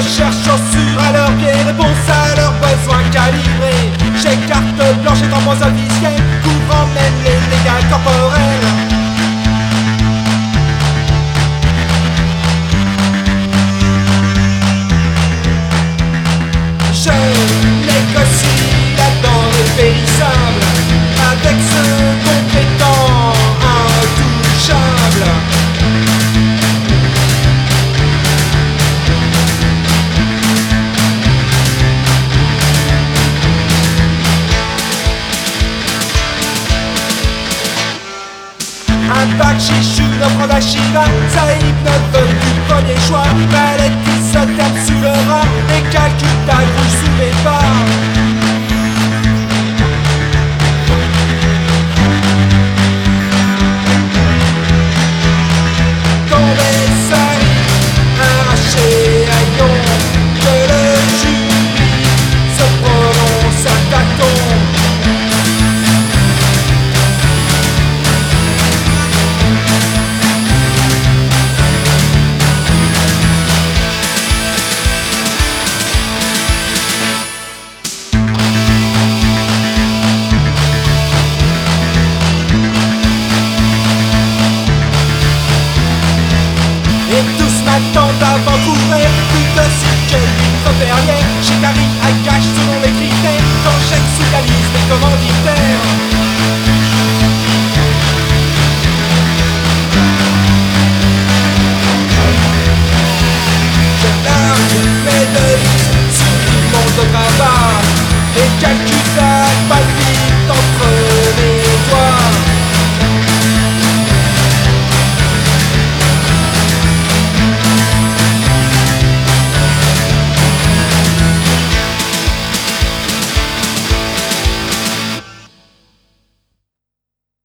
cherche chaussures à leurs pieds, réponse à leurs besoins calibrés. J'ai carte blanche et tampons officiels, couvrant même les dégâts corporels. Je négocie la denrée périssable avec ce compétent intouchable. Un bac chichou d'offre d'Achira, Saïd neveu du premier choix. Palette qui se tape sous le rat et Calcutta grouille sous mes pas. Tombé sali, arraché à ion, que le jury se prononce à tâtons. Et tous m'attendent avant d'ouvrir, plus de cycle, une fois derrière, chez Carrie.